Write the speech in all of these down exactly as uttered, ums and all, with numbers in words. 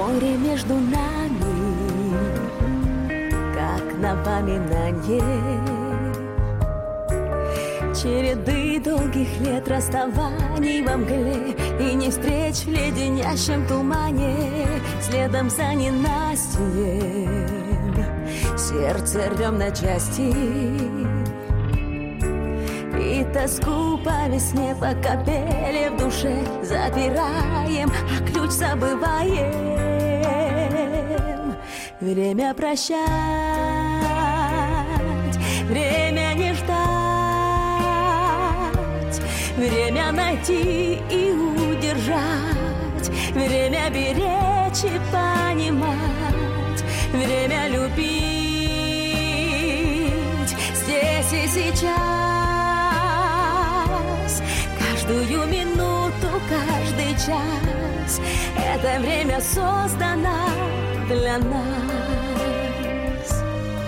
Море между нами, как напоминание. Череды долгих лет расставаний во мгле и не встреч в леденящем тумане. Следом за ненастьем сердце рвем на части. И тоску по весне, по капеле в душе запираем, а ключ забываем. Время прощать, время не ждать, время найти и удержать, время беречь и понимать, время любить здесь и сейчас. Каждую минуту, каждый час это время создано для нас.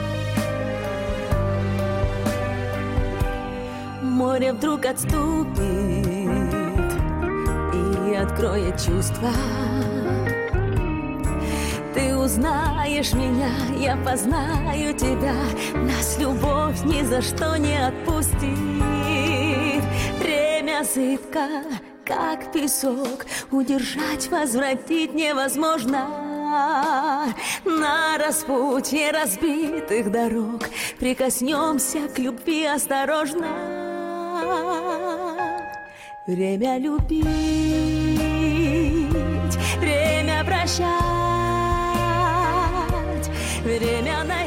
Море вдруг отступит и откроет чувства. Ты узнаешь меня, я познаю тебя. Нас любовь ни за что не отпустит. Время зыбко, как песок, удержать, возвратить невозможно. На распутье разбитых дорог прикоснемся к любви осторожно. Время любить, время прощать, время найти.